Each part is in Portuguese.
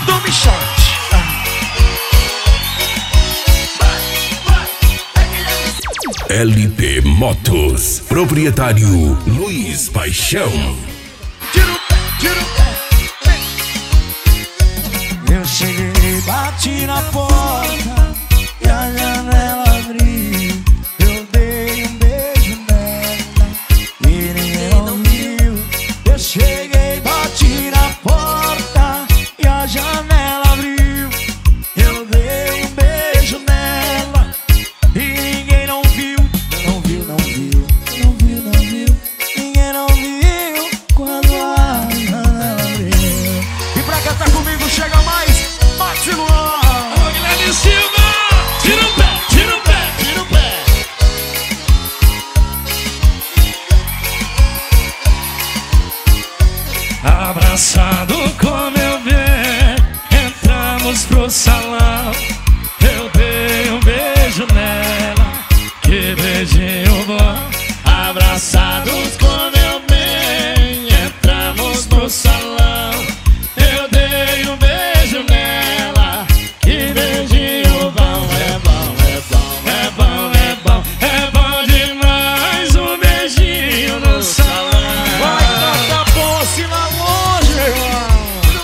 do Michote. LP Motos, proprietário Luiz Paixão. Tira o pé, tira o pé. Eu cheguei, bati na porta e a janela abriu. Eu dei um beijo nela e ninguém ouviu. Eu cheguei, bati na porta e a janela abriu. Eu dei um beijo nela e ninguém não viu. Não viu, não viu, não viu, não viu. Ninguém não viu quando a janela abriu. E pra cantar comigo chega mais Max e Luan. Ô Guilherme Silva, tira o pé, tira o pé, tira o pé. Abraçado como eu vi, entramos pro salão. Eu dei um beijo nela, que beijinho bom. Abraçados como eu vi, entramos pro salão. Eu dei um beijo nela, que beijinho bom. É bom, é bom, é bom, é bom, é bom demais um beijinho no salão. Vai cantar posse lá longe, irmão.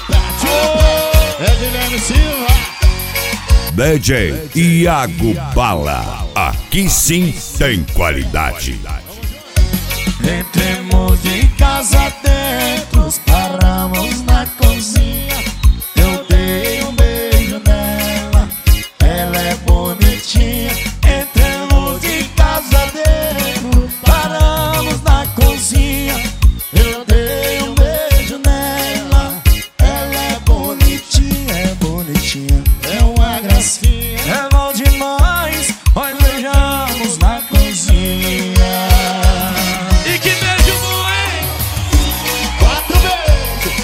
É Guilherme Silva. DJ Iago Bala, aqui sim tem qualidade. Entremos de casa dentro, paramos na cozinha. Eu dei um beijo nela, ela é bonitinha. Entremos de casa dentro, paramos na cozinha. Eu dei um beijo nela, ela é bonitinha, é bonitinha, é uma gracinha. É bom demais, nós beijamos na cozinha. E que beijo bom, hein? 4 beijos.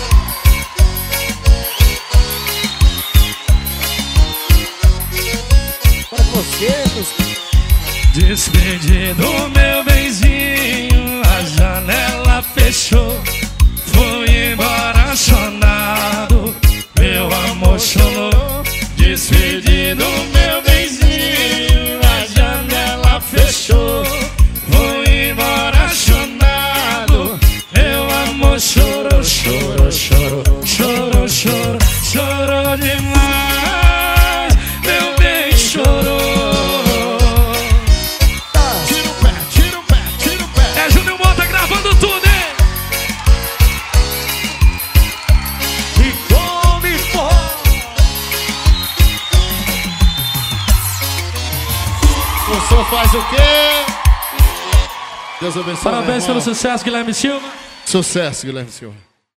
Para vocês. Despedi do meu benzinho, a janela fechou. Fui embora chorado, meu amor chorou. Despedi do meu benzinho, a janela fechou. Fui embora chorado, meu amor chorou, chorou, chorou, chorou, chorou, chorou demais, meu bem chorou. Tira o pé, tira o pé, tira o pé. É Júnior Mota gravando tudo, hein? E come forró. O senhor faz o quê? Deus abençoe. Parabéns meu pelo irmão. sucesso, Guilherme Silva. Sucesso, Guilherme Silva.